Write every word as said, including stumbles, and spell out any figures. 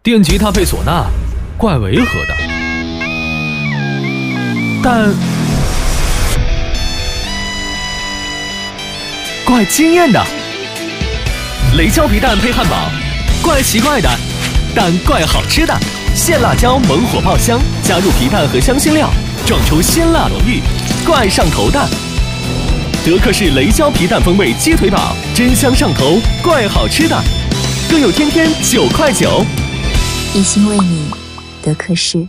电吉他配唢呐，怪违和的，但怪惊艳的。雷椒皮蛋配汉堡，怪奇怪的，但怪好吃的。鲜辣椒猛火爆香，加入皮蛋和香辛料，撞出鲜辣浓郁，怪上头的。德克士雷椒皮蛋风味鸡腿堡，真香上头，怪好吃的，更有天天九块九。 一心为你，德克士。